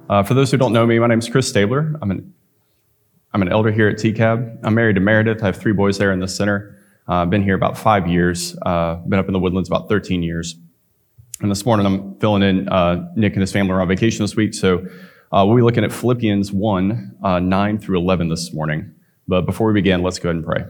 For those who don't know me, my name is Chris Stabler. I'm an elder here at TCAB. I'm married to Meredith. I have 3 boys there in the center. I've been here about 5 years. Been up in the Woodlands about 13 years. And this morning I'm filling in. Nick and his family are on vacation this week, so we'll be looking at Philippians 1, 9 through 11 this morning. But before we begin, let's go ahead and pray.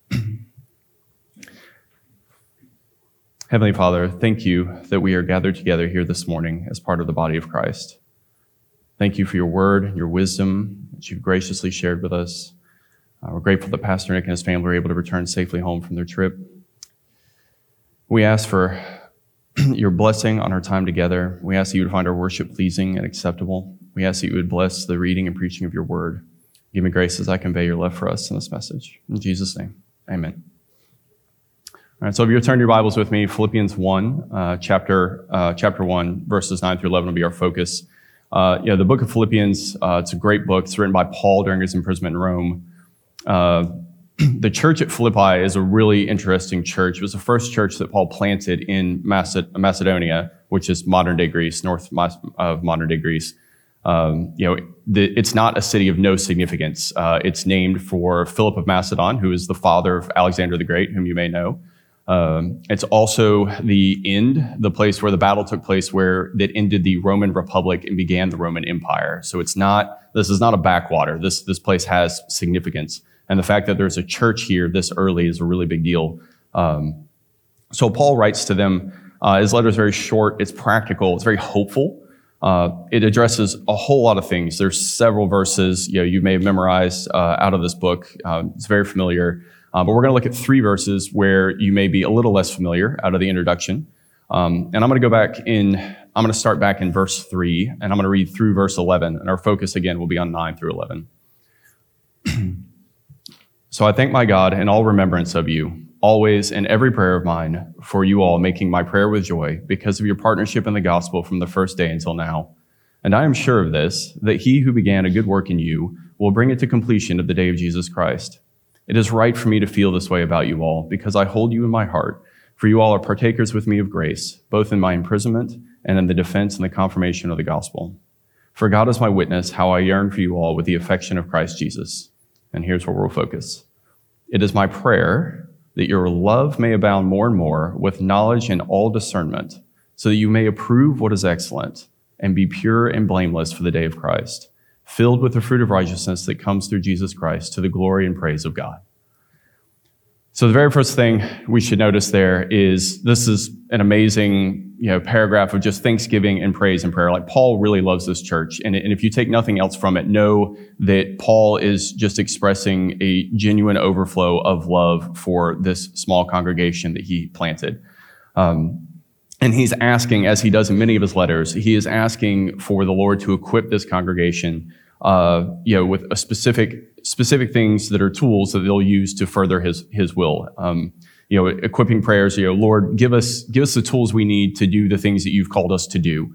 Heavenly Father, thank you that we are gathered together here this morning as part of the body of Christ. Thank you for your word and your wisdom that you've graciously shared with us. We're grateful that Pastor Nick and his family were able to return safely home from their trip. We ask for your blessing on our time together. We ask that you would find our worship pleasing and acceptable. We ask that you would bless the reading and preaching of your word. Give me grace as I convey your love for us in this message. In Jesus' name, amen. All right, so if you turn your Bibles with me, Philippians 1, chapter 1, verses 9 through 11 will be our focus. The book of Philippians, it's a great book. It's written by Paul during his imprisonment in Rome. The church at Philippi is a really interesting church. It was the first church that Paul planted in Macedonia, which is modern-day Greece, north of modern-day Greece. It's not a city of no significance. It's named for Philip of Macedon, who is the father of Alexander the Great, whom you may know. It's also the place where the battle took place that ended the Roman Republic and began the Roman Empire. So this is not a backwater. This place has significance. And the fact that there's a church here this early is a really big deal. So Paul writes to them. His letter is very short. It's practical. It's very hopeful. It addresses a whole lot of things. There's several verses you may have memorized out of this book. It's very familiar. But we're going to look at 3 verses where you may be a little less familiar out of the introduction. And I'm going to start back in verse 3, and I'm going to read through verse 11. And our focus, again, will be on 9 through 11. So I thank my God in all remembrance of you, always in every prayer of mine, for you all, making my prayer with joy, because of your partnership in the gospel from the first day until now. And I am sure of this, that he who began a good work in you will bring it to completion at the day of Jesus Christ. It is right for me to feel this way about you all, because I hold you in my heart, for you all are partakers with me of grace, both in my imprisonment and in the defense and the confirmation of the gospel. For God is my witness, how I yearn for you all with the affection of Christ Jesus. And here's where we'll focus. It is my prayer that your love may abound more and more with knowledge and all discernment, so that you may approve what is excellent and be pure and blameless for the day of Christ, filled with the fruit of righteousness that comes through Jesus Christ to the glory and praise of God. So the very first thing we should notice there is this is an amazing paragraph of just thanksgiving and praise and prayer. Like Paul really loves this church. And if you take nothing else from it, know that Paul is just expressing a genuine overflow of love for this small congregation that he planted. And he's asking, as he does in many of his letters, he is asking for the Lord to equip this congregation with a specific things that are tools that they'll use to further his will. Equipping prayers, Lord, give us the tools we need to do the things that you've called us to do.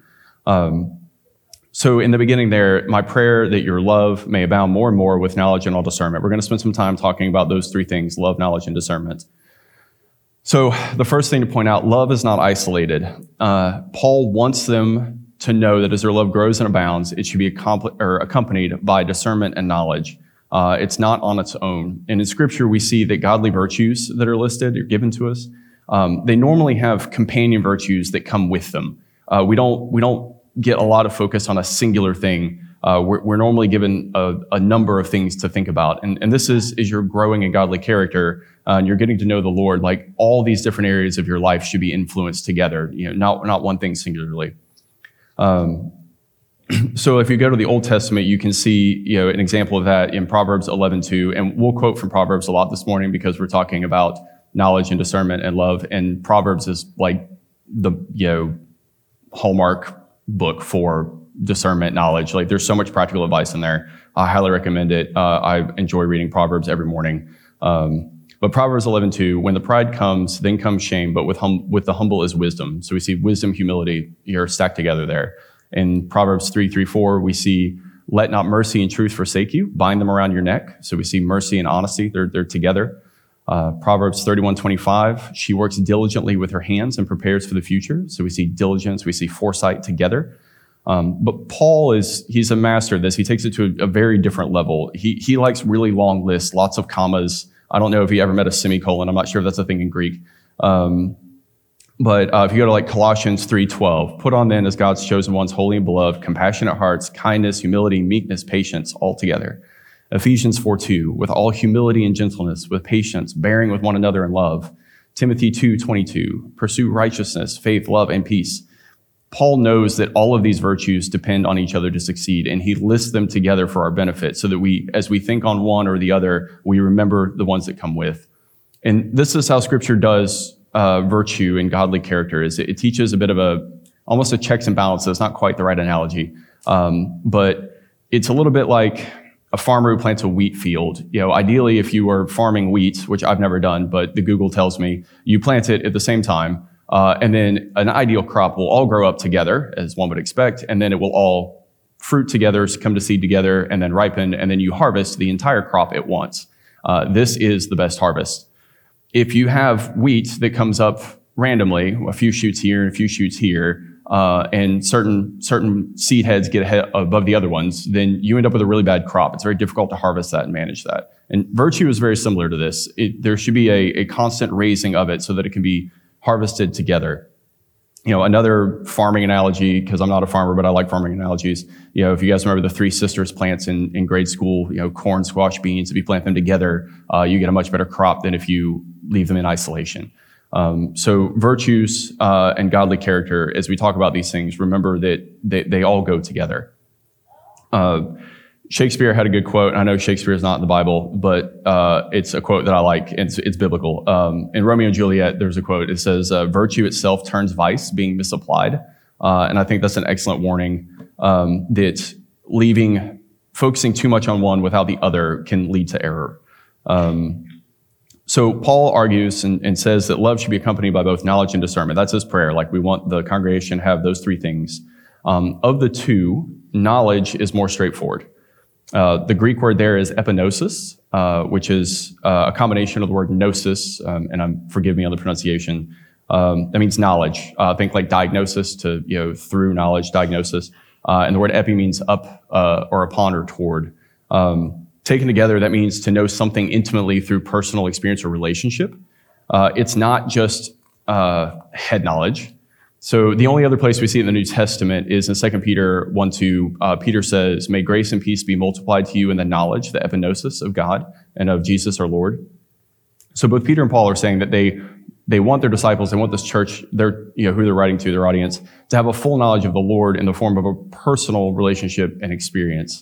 So in the beginning there, my prayer that your love may abound more and more with knowledge and all discernment. We're going to spend some time talking about those 3 things, love, knowledge, and discernment. So the first thing to point out, love is not isolated. Paul wants them to know that as their love grows and abounds, it should be accompanied by discernment and knowledge. It's not on its own. And in Scripture, we see that godly virtues that are listed are given to us. They normally have companion virtues that come with them. We don't get a lot of focus on a singular thing. We're normally given a number of things to think about. And this is you're growing in godly character and you're getting to know the Lord, like all these different areas of your life should be influenced together, not one thing singularly. So if you go to the Old Testament, you can see, an example of that in Proverbs 11:2, and we'll quote from Proverbs a lot this morning because we're talking about knowledge and discernment and love, and Proverbs is like the, hallmark book for discernment knowledge. Like there's so much practical advice in there. I highly recommend it. I enjoy reading Proverbs every morning. But Proverbs 11:2, when the pride comes, then comes shame, but with the humble is wisdom. So we see wisdom, humility, you're stacked together there. In Proverbs 3:4, we see, let not mercy and truth forsake you, bind them around your neck. So we see mercy and honesty, they're together. Proverbs 31:25, she works diligently with her hands and prepares for the future. So we see diligence, we see foresight together. But Paul he's a master of this. He takes it to a very different level. He likes really long lists, lots of commas. I don't know if he ever met a semicolon. I'm not sure if that's a thing in Greek. But if you go to like Colossians 3:12, put on then as God's chosen ones, holy and beloved, compassionate hearts, kindness, humility, meekness, patience, all together. Ephesians 4:2, with all humility and gentleness, with patience, bearing with one another in love. Timothy 2:22, pursue righteousness, faith, love, and peace. Paul knows that all of these virtues depend on each other to succeed, and he lists them together for our benefit so that as we think on one or the other, we remember the ones that come with. And this is how Scripture does virtue and godly character. It teaches a bit of almost a checks and balances. It's not quite the right analogy, but it's a little bit like a farmer who plants a wheat field. Ideally, if you are farming wheat, which I've never done, but the Google tells me, you plant it at the same time. And then an ideal crop will all grow up together, as one would expect, and then it will all fruit together, come to seed together, and then ripen, and then you harvest the entire crop at once. This is the best harvest. If you have wheat that comes up randomly, a few shoots here and a few shoots here, and certain seed heads get ahead above the other ones, then you end up with a really bad crop. It's very difficult to harvest that and manage that. And virtue is very similar to this. There should be a constant raising of it so that it can be harvested together. Another farming analogy, because I'm not a farmer, but I like farming analogies. If you guys remember the Three Sisters plants in grade school, corn, squash, beans, if you plant them together, you get a much better crop than if you leave them in isolation. So virtues and godly character, as we talk about these things, remember that they all go together. Shakespeare had a good quote. I know Shakespeare is not in the Bible, but it's a quote that I like. It's biblical. In Romeo and Juliet, there's a quote. It says, virtue itself turns vice, being misapplied. And I think that's an excellent warning that focusing too much on one without the other can lead to error. So Paul argues and says that love should be accompanied by both knowledge and discernment. That's his prayer. Like, we want the congregation to have those three things. Of the two, knowledge is more straightforward. The Greek word there is epinosis, which is a combination of the word gnosis, and forgive me on the pronunciation. That means knowledge. Think like diagnosis through knowledge, diagnosis. And the word epi means up or upon or toward. Taken together, that means to know something intimately through personal experience or relationship. It's not just head knowledge. So the only other place we see it in the New Testament is in 2 Peter 1:2. Peter says, may grace and peace be multiplied to you in the knowledge, the epinosis of God and of Jesus our Lord. So both Peter and Paul are saying that they want their disciples, they want this church, who they're writing to, their audience, to have a full knowledge of the Lord in the form of a personal relationship and experience.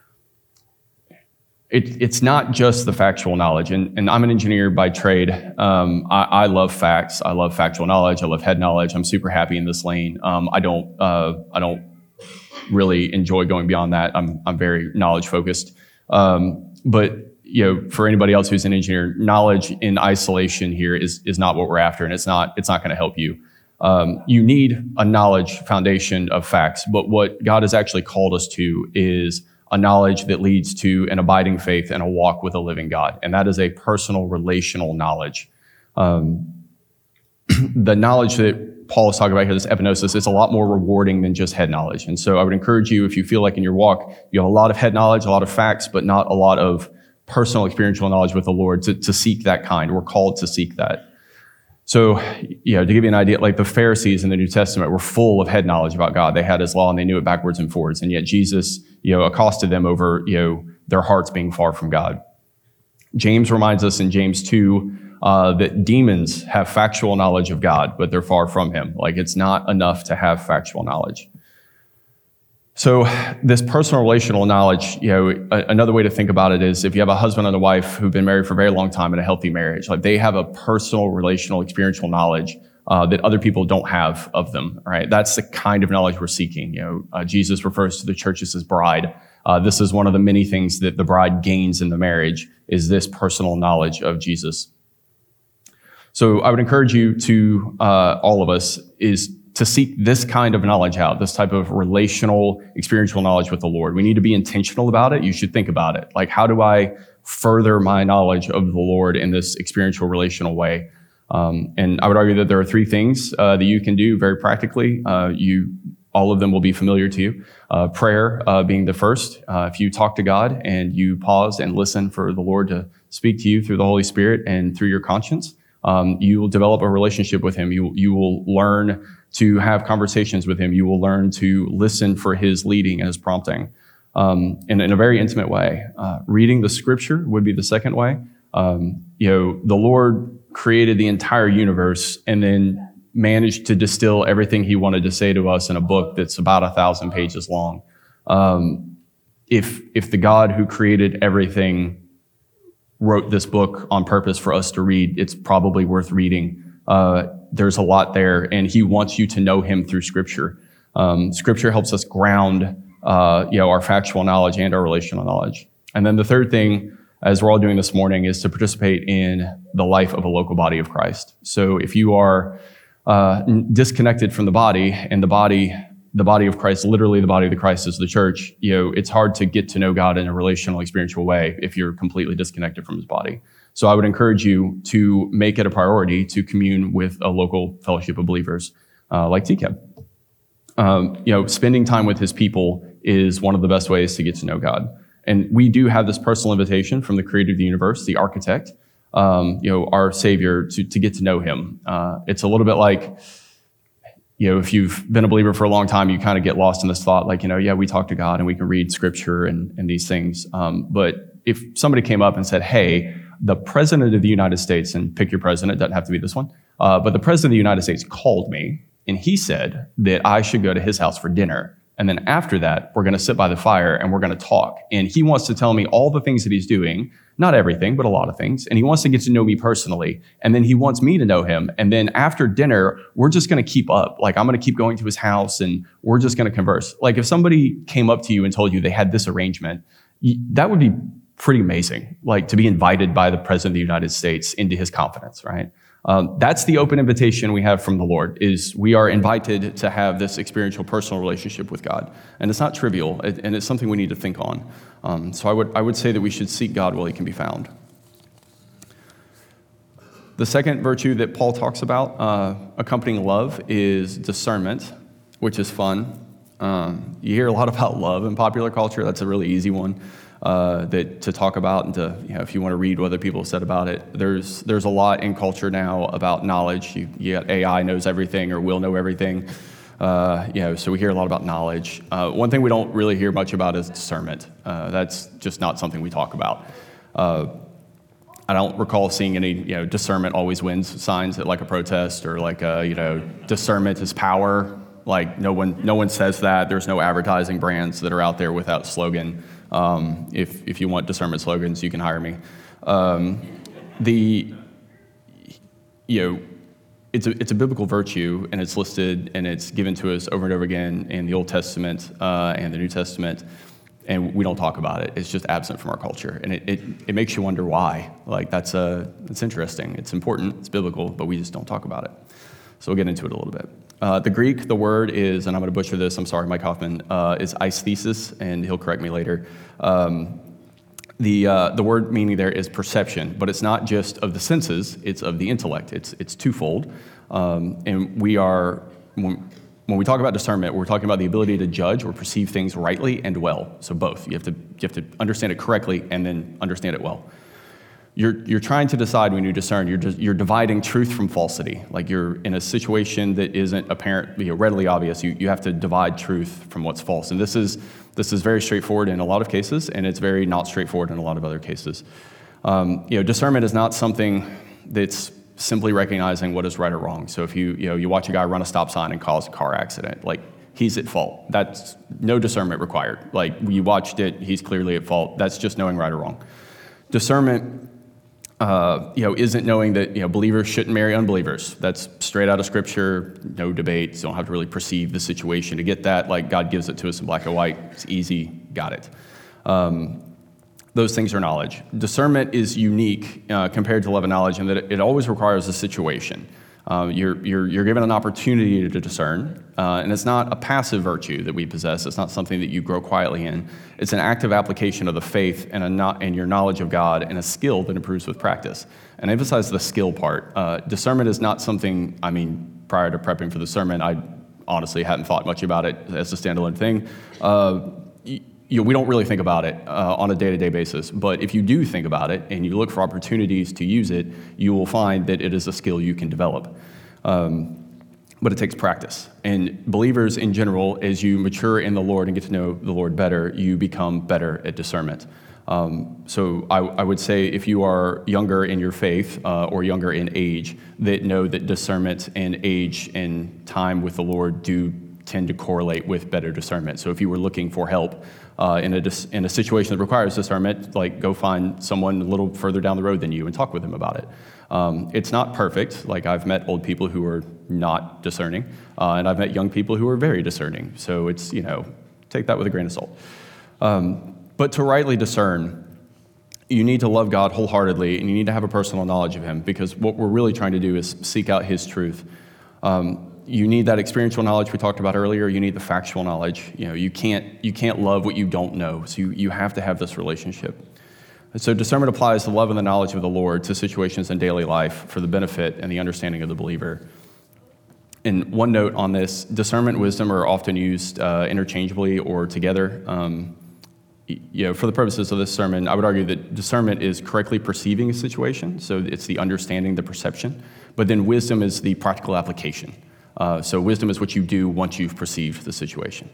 It's not just the factual knowledge, and I'm an engineer by trade. I love facts. I love factual knowledge. I love head knowledge. I'm super happy in this lane. I don't really enjoy going beyond that. I'm very knowledge focused. But for anybody else who's an engineer, knowledge in isolation here is not what we're after, and it's not going to help you. You need a knowledge foundation of facts, but what God has actually called us to is a knowledge that leads to an abiding faith and a walk with a living God. And that is a personal, relational knowledge. The knowledge that Paul is talking about here, this epinosis, is a lot more rewarding than just head knowledge. And so I would encourage you, if you feel like in your walk, you have a lot of head knowledge, a lot of facts, but not a lot of personal experiential knowledge with the Lord, to seek that kind. We're called to seek that. So, to give you an idea, like the Pharisees in the New Testament were full of head knowledge about God. They had his law and they knew it backwards and forwards. And yet Jesus, accosted them over, their hearts being far from God. James reminds us in James 2 that demons have factual knowledge of God, but they're far from him. Like, it's not enough to have factual knowledge. So this personal relational knowledge, another way to think about it is if you have a husband and a wife who've been married for a very long time in a healthy marriage, like they have a personal, relational, experiential knowledge that other people don't have of them, right? That's the kind of knowledge we're seeking. Jesus refers to the church as his bride. This is one of the many things that the bride gains in the marriage, is this personal knowledge of Jesus. So I would encourage you to, all of us, is to seek this kind of knowledge out, this type of relational, experiential knowledge with the Lord. We need to be intentional about it. You should think about it. Like, how do I further my knowledge of the Lord in this experiential, relational way? And I would argue that there are three things that you can do very practically. You all of them will be familiar to you. Prayer being the first. If you talk to God and you pause and listen for the Lord to speak to you through the Holy Spirit and through your conscience, you will develop a relationship with him. You will learn to have conversations with him. You will learn to listen for his leading and his prompting in a very intimate way. Reading the scripture would be the second way. The Lord created the entire universe and then managed to distill everything he wanted to say to us in a book that's about 1,000 pages long. If the God who created everything wrote this book on purpose for us to read, it's probably worth reading. There's a lot there, and he wants you to know him through Scripture. Scripture helps us ground our factual knowledge and our relational knowledge. And then the third thing, as we're all doing this morning, is to participate in the life of a local body of Christ. So if you are disconnected from the body, and the body of Christ, literally the body of the Christ is the church, it's hard to get to know God in a relational, experiential way if you're completely disconnected from his body. So I would encourage you to make it a priority to commune with a local fellowship of believers like TCAB. Spending time with his people is one of the best ways to get to know God. And we do have this personal invitation from the creator of the universe, the architect, our Savior, to get to know him. It's a little bit like, if you've been a believer for a long time, you kind of get lost in this thought, like, we talk to God and we can read scripture and these things. But if somebody came up and said, hey, the president of the United States, and pick your president, doesn't have to be this one, but the president of the United States called me and he said that I should go to his house for dinner. And then after that, we're going to sit by the fire and we're going to talk. And he wants to tell me all the things that he's doing, not everything, but a lot of things. And he wants to get to know me personally. And then he wants me to know him. And then after dinner, we're just going to keep up. Like, I'm going to keep going to his house and we're just going to converse. Like, if somebody came up to you and told you they had this arrangement, that would be pretty amazing. Like, to be invited by the president of the United States into his confidence, right? That's the open invitation we have from the Lord, is we are invited to have this experiential, personal relationship with God. And it's not trivial, and it's something we need to think on. So I would say that we should seek God while he can be found. The second virtue that Paul talks about, accompanying love, is discernment, which is fun. You hear a lot about love in popular culture. That's a really easy one. To talk about, and to, if you want to read what other people have said about it. There's a lot in culture now about knowledge. You got AI knows everything or will know everything. So we hear a lot about knowledge. One thing we don't really hear much about is discernment. That's just not something we talk about. I don't recall seeing any, discernment always wins signs at like a protest, or like discernment is power. Like, no one says that. There's no advertising brands that are out there without slogan. If you want discernment slogans, you can hire me. It's a biblical virtue, and it's listed and it's given to us over and over again in the Old Testament and the New Testament, and we don't talk about it. It's just absent from our culture, and it makes you wonder why. Like, it's interesting. It's important. It's biblical, but we just don't talk about it. So we'll get into it a little bit. The Greek, the word is, and I'm going to butcher this, I'm sorry, Mike Hoffman, is aesthesis, and he'll correct me later. The word meaning there is perception, but it's not just of the senses, it's of the intellect. It's twofold. And when we talk about discernment, we're talking about the ability to judge or perceive things rightly and well. So both. You have to understand it correctly and then understand it well. You're trying to decide when you discern. You're dividing truth from falsity. Like, you're in a situation that isn't apparent, readily obvious. You have to divide truth from what's false. And this is very straightforward in a lot of cases, and it's very not straightforward in a lot of other cases. Discernment is not something that's simply recognizing what is right or wrong. So if you watch a guy run a stop sign and cause a car accident, like, he's at fault. That's no discernment required. Like, you watched it, he's clearly at fault. That's just knowing right or wrong. Discernment isn't knowing that, believers shouldn't marry unbelievers. That's straight out of Scripture, no debate. You don't have to really perceive the situation to get that. Like, God gives it to us in black and white. It's easy, got it. Those things are knowledge. Discernment is unique compared to love and knowledge in that it always requires a situation. You're given an opportunity to discern, and it's not a passive virtue that we possess. It's not something that you grow quietly in. It's an active application of the faith and your knowledge of God, and a skill that improves with practice. And I emphasize the skill part. Discernment is not something, prior to prepping for the sermon, I honestly hadn't thought much about it as a standalone thing. We don't really think about it on a day-to-day basis, but if you do think about it and you look for opportunities to use it, you will find that it is a skill you can develop. But it takes practice. And believers in general, as you mature in the Lord and get to know the Lord better, you become better at discernment. So I would say if you are younger in your faith or younger in age, that know that discernment and age and time with the Lord do tend to correlate with better discernment. So if you were looking for help in a situation that requires discernment, like go find someone a little further down the road than you and talk with them about it. It's not perfect. Like I've met old people who are not discerning, and I've met young people who are very discerning. So it's, take that with a grain of salt. But to rightly discern, you need to love God wholeheartedly, and you need to have a personal knowledge of Him, because what we're really trying to do is seek out His truth. You need that experiential knowledge we talked about earlier. You need the factual knowledge. You can't love what you don't know. So you have to have this relationship. And so discernment applies the love and the knowledge of the Lord to situations in daily life for the benefit and the understanding of the believer. And one note on this: discernment and wisdom are often used interchangeably or together. For the purposes of this sermon, I would argue that discernment is correctly perceiving a situation, so it's the understanding, the perception, but then wisdom is the practical application. So wisdom is what you do once you've perceived the situation.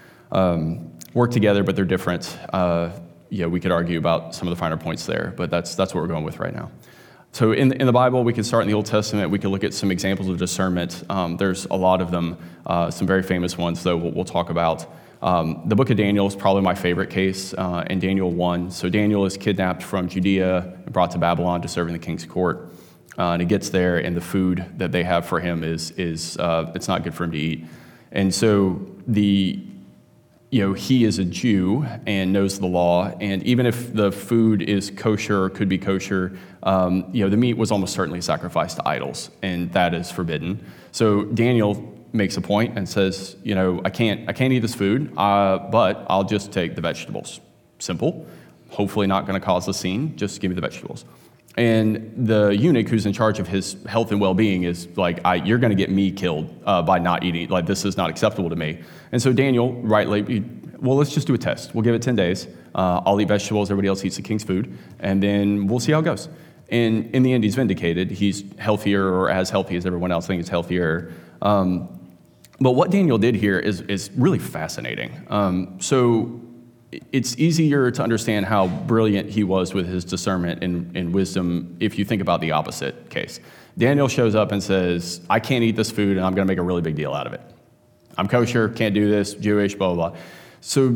Work together, but they're different. We could argue about some of the finer points there, but that's what we're going with right now. So in the Bible, we can start in the Old Testament. We can look at some examples of discernment. There's a lot of them, some very famous ones, though, we'll talk about. The book of Daniel is probably my favorite case in Daniel 1. So Daniel is kidnapped from Judea and brought to Babylon to serve in the king's court. And he gets there, and the food that they have for him is it's not good for him to eat. And so he is a Jew and knows the law, and even if the food is kosher or could be kosher, the meat was almost certainly sacrificed to idols, and that is forbidden. So Daniel makes a point and says, I can't eat this food, but I'll just take the vegetables. Simple. Hopefully not going to cause a scene. Just give me the vegetables. And the eunuch who's in charge of his health and well-being is like, you're going to get me killed by not eating. Like, this is not acceptable to me. And so Daniel, rightly, let's just do a test. We'll give it 10 days. I'll eat vegetables. Everybody else eats the king's food. And then we'll see how it goes. And in the end, he's vindicated. He's healthier, or as healthy as everyone else. I think he's healthier. But what Daniel did here is really fascinating. So it's easier to understand how brilliant he was with his discernment and wisdom if you think about the opposite case. Daniel shows up and says, I can't eat this food, and I'm going to make a really big deal out of it. I'm kosher, can't do this, Jewish, blah, blah, blah. So,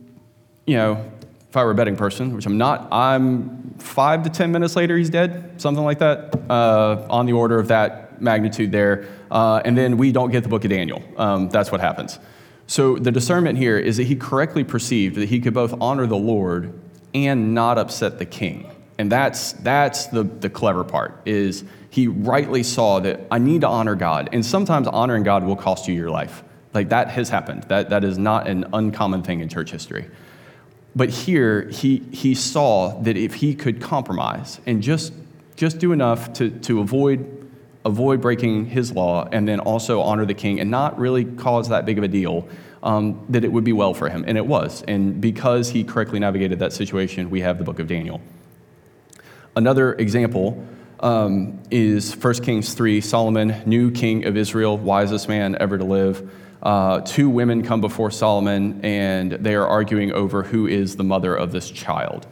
if I were a betting person, which I'm not, I'm 5 to 10 minutes later, he's dead, something like that, on the order of that magnitude there. And then we don't get the book of Daniel. That's what happens. So the discernment here is that he correctly perceived that he could both honor the Lord and not upset the king. And that's the clever part, is he rightly saw that I need to honor God. And sometimes honoring God will cost you your life. Like, that has happened. That is not an uncommon thing in church history. But here, he saw that if he could compromise and just do enough to avoid breaking his law, and then also honor the king and not really cause that big of a deal, that it would be well for him. And it was. And because he correctly navigated that situation, we have the book of Daniel. Another example is 1 Kings 3. Solomon, new king of Israel, wisest man ever to live. 2 women come before Solomon, and they are arguing over who is the mother of this child.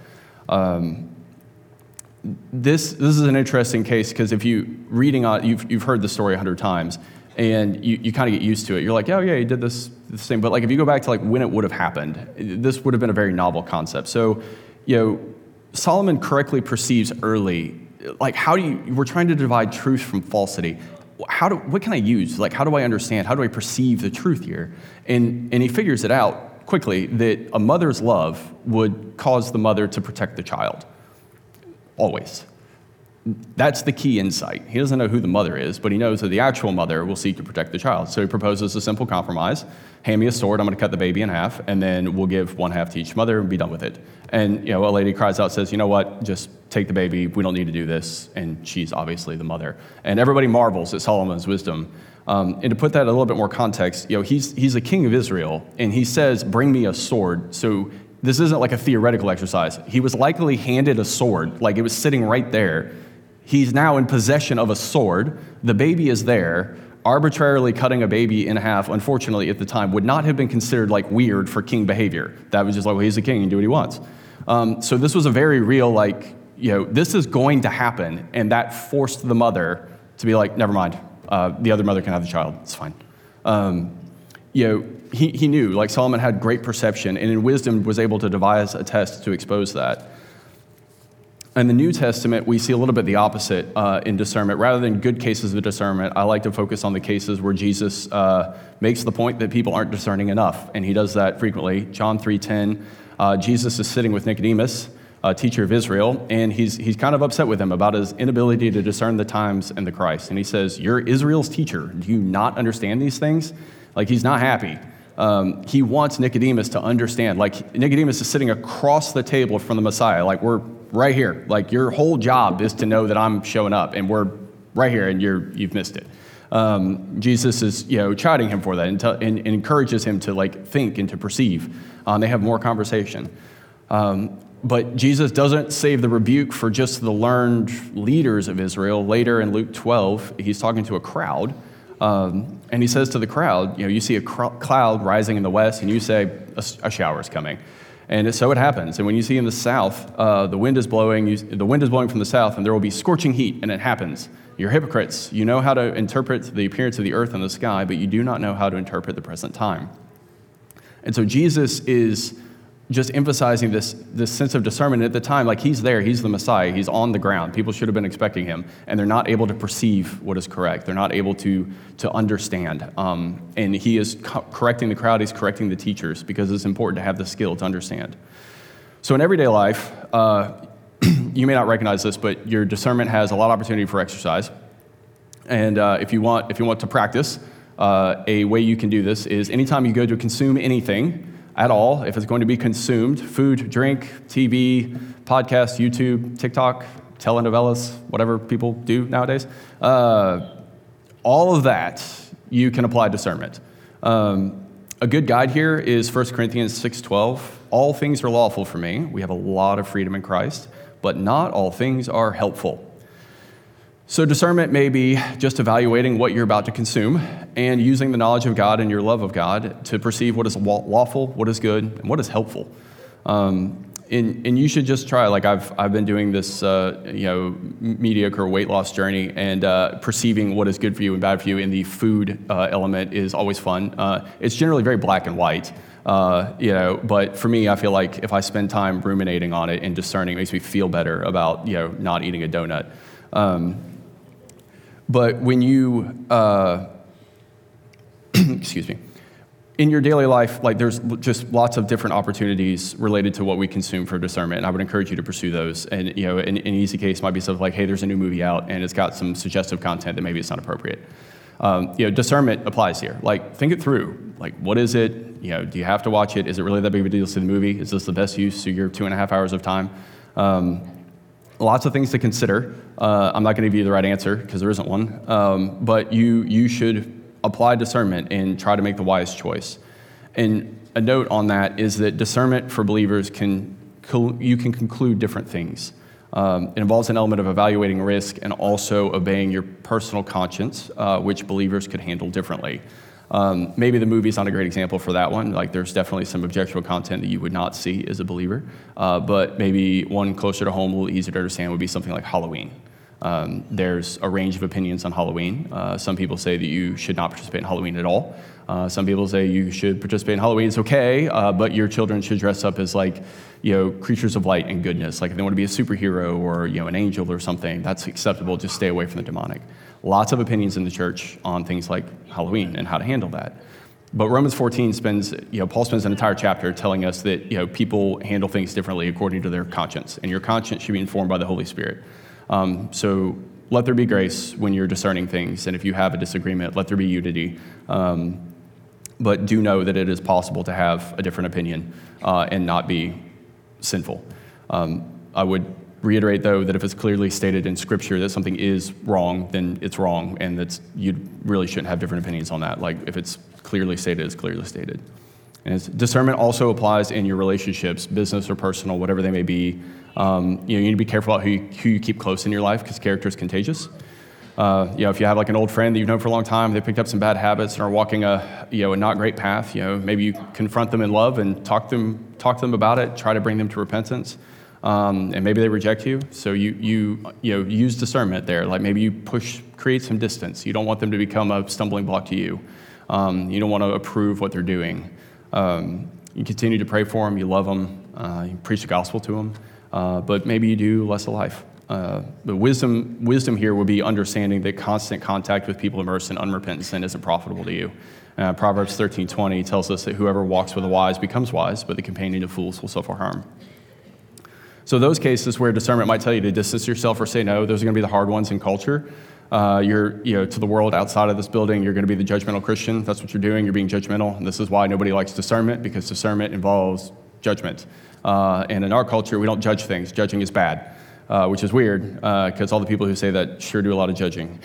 This is an interesting case, because if you've heard the story 100 times, and you kind of get used to it. You're like, oh yeah, he did this thing. But like, if you go back to like when it would have happened, this would have been a very novel concept. So, Solomon correctly perceives early, like, we're trying to divide truth from falsity. What can I use? Like, how do I understand? How do I perceive the truth here? And he figures it out quickly that a mother's love would cause the mother to protect the child. Always. That's the key insight. He doesn't know who the mother is, but he knows that the actual mother will seek to protect the child. So he proposes a simple compromise. Hand me a sword, I'm going to cut the baby in half, and then we'll give one half to each mother and be done with it. And a lady cries out, says, you know what, just take the baby, we don't need to do this. And she's obviously the mother. And everybody marvels at Solomon's wisdom. And to put that in a little bit more context, he's a king of Israel, and he says, bring me a sword. So this isn't like a theoretical exercise. He was likely handed a sword, like it was sitting right there. He's now in possession of a sword. The baby is there. Arbitrarily cutting a baby in half, unfortunately, at the time, would not have been considered like weird for king behavior. That was just like, well, he's a king and do what he wants. So this was a very real, this is going to happen. And that forced the mother to be like, never mind. The other mother can have the child. It's fine. He knew, like Solomon had great perception and in wisdom was able to devise a test to expose that. In the New Testament, we see a little bit the opposite in discernment. Rather than good cases of discernment, I like to focus on the cases where Jesus makes the point that people aren't discerning enough, and he does that frequently. John 3:10, Jesus is sitting with Nicodemus, a teacher of Israel, and he's kind of upset with him about his inability to discern the times and the Christ. And he says, you're Israel's teacher. Do you not understand these things? Like, he's not happy. He wants Nicodemus to understand. Like, Nicodemus is sitting across the table from the Messiah. Like, we're right here. Like, your whole job is to know that I'm showing up, and we're right here, and you've missed it. Jesus is, chiding him for that and encourages him to think and to perceive. They have more conversation. But Jesus doesn't save the rebuke for just the learned leaders of Israel. Later in Luke 12, he's talking to a crowd. And he says to the crowd, you see a cloud rising in the west, and you say, a shower is coming. And so it happens. And when you see in the south, the wind is blowing from the south, and there will be scorching heat, and it happens. You're hypocrites. You know how to interpret the appearance of the earth and the sky, but you do not know how to interpret the present time. And so Jesus is just emphasizing this sense of discernment. At the time, he's there, he's the Messiah, he's on the ground. People should have been expecting him, and they're not able to perceive what is correct. They're not able to understand. And he is correcting the crowd, he's correcting the teachers, because it's important to have the skill to understand. So in everyday life, you may not recognize this, but your discernment has a lot of opportunity for exercise. And if you want to practice, a way you can do this is anytime you go to consume anything at all, if it's going to be consumed, food, drink, TV, podcast, YouTube, TikTok, telenovelas, whatever people do nowadays, all of that, you can apply discernment. A good guide here is 1 Corinthians 6:12. All things are lawful for me. We have a lot of freedom in Christ, but not all things are helpful. So discernment may be just evaluating what you're about to consume and using the knowledge of God and your love of God to perceive what is lawful, what is good, and what is helpful. And you should just try. I've been doing this, mediocre weight loss journey, and perceiving what is good for you and bad for you in the food element is always fun. It's generally very black and white. But for me, I feel like if I spend time ruminating on it and discerning, it makes me feel better about, not eating a donut. But when you, excuse me, in your daily life, there's just lots of different opportunities related to what we consume for discernment, and I would encourage you to pursue those. And, an easy case might be stuff like, hey, there's a new movie out, and it's got some suggestive content that maybe it's not appropriate. Discernment applies here. Think it through. What is it? Do you have to watch it? Is it really that big of a deal to see the movie? Is this the best use of your 2.5 hours of time? Lots of things to consider. I'm not going to give you the right answer because there isn't one. But you should apply discernment and try to make the wise choice. And a note on that is that discernment for believers you can conclude different things. It involves an element of evaluating risk and also obeying your personal conscience, which believers could handle differently. Maybe the movie's not a great example for that one. There's definitely some objectionable content that you would not see as a believer. But maybe one closer to home, a little easier to understand, would be something like Halloween. There's a range of opinions on Halloween. Some people say that you should not participate in Halloween at all. Some people say you should participate in Halloween. It's okay, but your children should dress up as creatures of light and goodness. If they want to be a superhero or an angel or something, that's acceptable. Just stay away from the demonic. Lots of opinions in the church on things like Halloween and how to handle that. But Romans 14 Paul spends an entire chapter telling us that people handle things differently according to their conscience, and your conscience should be informed by the Holy Spirit. So let there be grace when you're discerning things, and if you have a disagreement, let there be unity. But do know that it is possible to have a different opinion and not be sinful. I would reiterate, though, that if it's clearly stated in Scripture that something is wrong, then it's wrong, and that you really shouldn't have different opinions on that. Like, if it's clearly stated, it's clearly stated. And discernment also applies in your relationships, business or personal, whatever they may be. You need to be careful about who you keep close in your life, because character is contagious. If you have like an old friend that you've known for a long time, they picked up some bad habits and are walking a not great path, maybe you confront them in love and talk to them about it, try to bring them to repentance. And maybe they reject you, so you use discernment there. Like, maybe you create some distance. You don't want them to become a stumbling block to you. You don't want to approve what they're doing. You continue to pray for them. You love them. You preach the gospel to them. But maybe you do less of life. But wisdom here would be understanding that constant contact with people immersed in unrepentant sin isn't profitable to you. Proverbs 13:20 tells us that whoever walks with the wise becomes wise, but the companion of fools will suffer harm. So those cases where discernment might tell you to distance yourself or say no, those are going to be the hard ones in culture. To the world outside of this building, you're going to be the judgmental Christian. That's what you're doing. You're being judgmental. And this is why nobody likes discernment, because discernment involves judgment. And in our culture, we don't judge things. Judging is bad, which is weird, because all the people who say that sure do a lot of judging.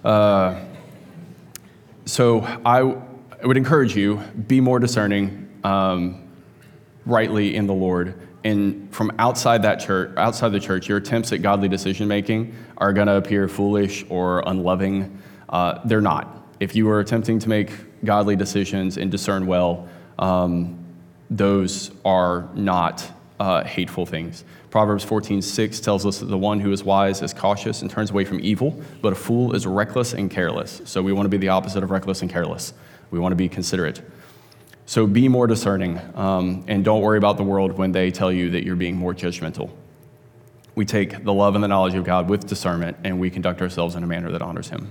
So I would encourage you, be more discerning rightly in the Lord. And from outside the church, your attempts at godly decision-making are going to appear foolish or unloving. They're not. If you are attempting to make godly decisions and discern well, those are not hateful things. Proverbs 14:6 tells us that the one who is wise is cautious and turns away from evil, but a fool is reckless and careless. So we want to be the opposite of reckless and careless. We want to be considerate. So be more discerning, and don't worry about the world when they tell you that you're being more judgmental. We take the love and the knowledge of God with discernment, and we conduct ourselves in a manner that honors Him.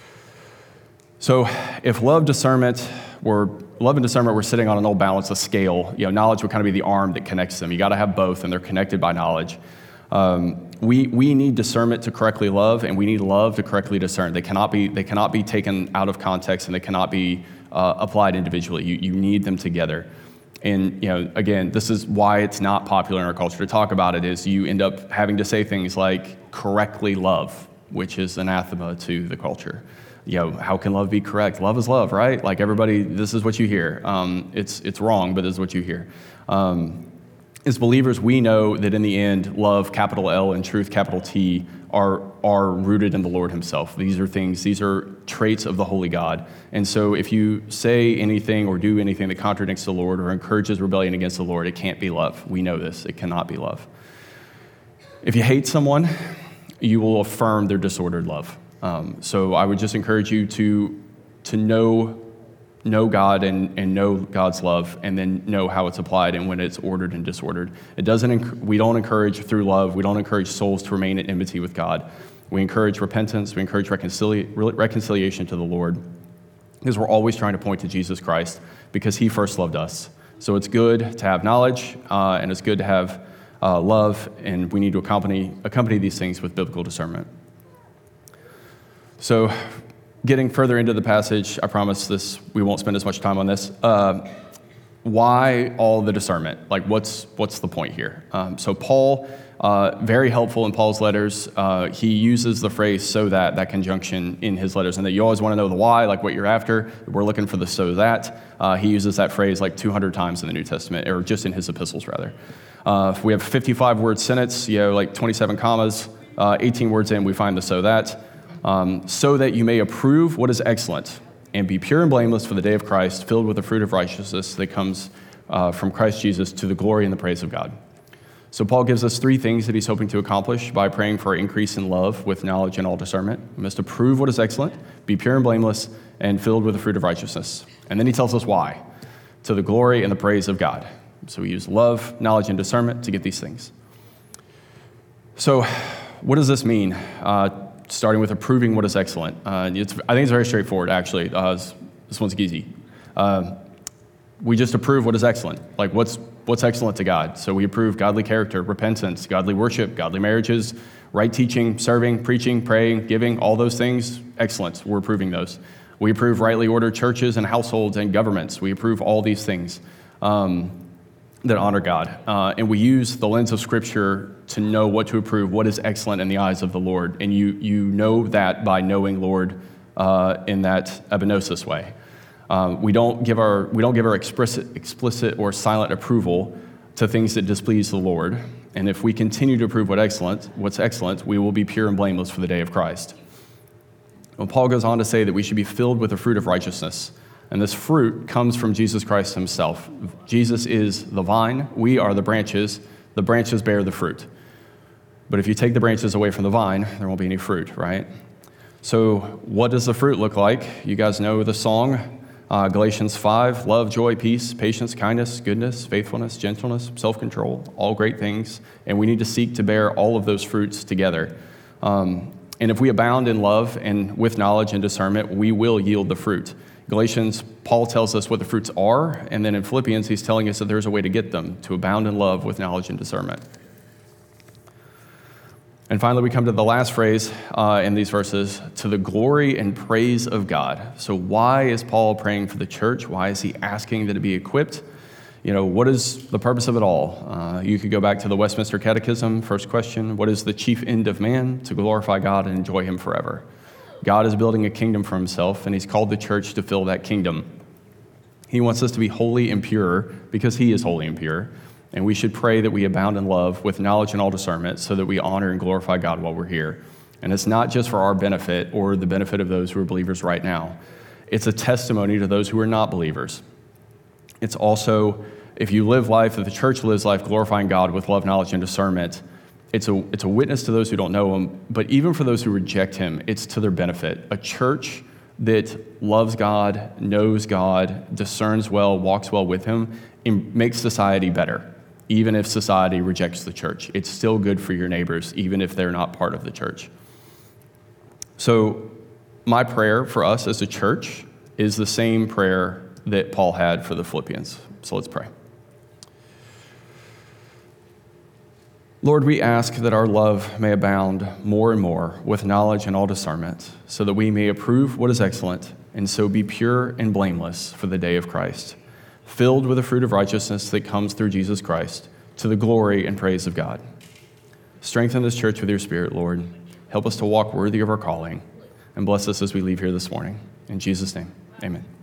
So if love and discernment were sitting on an old balance, a scale, knowledge would kind of be the arm that connects them. You got to have both, and they're connected by knowledge. We need discernment to correctly love, and we need love to correctly discern. They cannot be taken out of context, and they cannot be applied individually. You need them together. And again, this is why it's not popular in our culture to talk about it, is you end up having to say things like correctly love, which is anathema to the culture. How can love be correct? Love is love, right? Like, everybody, this is what you hear. It's wrong, but this is what you hear. As believers, we know that in the end, love, capital L, and truth, capital T, are rooted in the Lord Himself. These are traits of the Holy God. And so if you say anything or do anything that contradicts the Lord or encourages rebellion against the Lord, it can't be love. We know this. It cannot be love. If you hate someone, you will affirm their disordered love. So I would just encourage you to know God and know God's love, and then know how it's applied and when it's ordered and disordered. We don't encourage through love. We don't encourage souls to remain in enmity with God. We encourage repentance. We encourage reconciliation to the Lord, because we're always trying to point to Jesus Christ, because He first loved us. So it's good to have knowledge, and it's good to have love, and we need to accompany these things with biblical discernment. So, getting further into the passage, I promise we won't spend as much time on this. Why all the discernment? Like, what's the point here? So Paul, very helpful in Paul's letters. He uses the phrase "so that" conjunction in his letters, and that you always want to know the why, like what you're after. We're looking for the "so that." He uses that phrase like 200 times in the New Testament, or just in his epistles, rather. We have a 55-word sentence, like 27 commas. 18 words in, we find the "so that." So that you may approve what is excellent, and be pure and blameless for the day of Christ, filled with the fruit of righteousness that comes from Christ Jesus, to the glory and the praise of God. So Paul gives us three things that he's hoping to accomplish by praying for increase in love with knowledge and all discernment. We must approve what is excellent, be pure and blameless, and filled with the fruit of righteousness. And then he tells us why: to the glory and the praise of God. So we use love, knowledge, and discernment to get these things. So what does this mean? Starting with approving what is excellent. I think it's very straightforward, actually. This one's easy. we just approve what is excellent. Like what's excellent to God. So we approve godly character, repentance, godly worship, godly marriages, right teaching, serving, preaching, praying, giving, all those things, excellent. We're approving those. We approve rightly ordered churches and households and governments. We approve all these things that honor God. And we use the lens of Scripture to know what to approve, what is excellent in the eyes of the Lord. And you know that by knowing Lord in that epignosis way. We don't give our explicit or silent approval to things that displease the Lord. And if we continue to approve what's excellent, we will be pure and blameless for the day of Christ. Well, Paul goes on to say that we should be filled with the fruit of righteousness. And this fruit comes from Jesus Christ himself. Jesus is the vine. We are the branches. The branches bear the fruit. But if you take the branches away from the vine, there won't be any fruit, right? So what does the fruit look like? You guys know the song, Galatians 5, love, joy, peace, patience, kindness, goodness, faithfulness, gentleness, self-control, all great things. And we need to seek to bear all of those fruits together. And if we abound in love and with knowledge and discernment, we will yield the fruit. Galatians, Paul tells us what the fruits are, and then in Philippians, he's telling us that there's a way to get them, to abound in love with knowledge and discernment. And finally, we come to the last phrase in these verses, to the glory and praise of God. So why is Paul praying for the church? Why is he asking that it be equipped? You know, what is the purpose of it all? You could go back to the Westminster Catechism, first question, what is the chief end of man? To glorify God and enjoy him forever. God is building a kingdom for himself, and he's called the church to fill that kingdom. He wants us to be holy and pure because he is holy and pure, and we should pray that we abound in love with knowledge and all discernment so that we honor and glorify God while we're here. And it's not just for our benefit or the benefit of those who are believers right now. It's a testimony to those who are not believers. It's also, if you live life, if the church lives life glorifying God with love, knowledge, and discernment, it's a witness to those who don't know him, but even for those who reject him, it's to their benefit. A church that loves God, knows God, discerns well, walks well with him, and makes society better, even if society rejects the church. It's still good for your neighbors, even if they're not part of the church. So my prayer for us as a church is the same prayer that Paul had for the Philippians. So let's pray. Lord, we ask that our love may abound more and more with knowledge and all discernment, so that we may approve what is excellent, and so be pure and blameless for the day of Christ, filled with the fruit of righteousness that comes through Jesus Christ, to the glory and praise of God. Strengthen this church with your Spirit, Lord. Help us to walk worthy of our calling, and bless us as we leave here this morning. In Jesus' name, amen.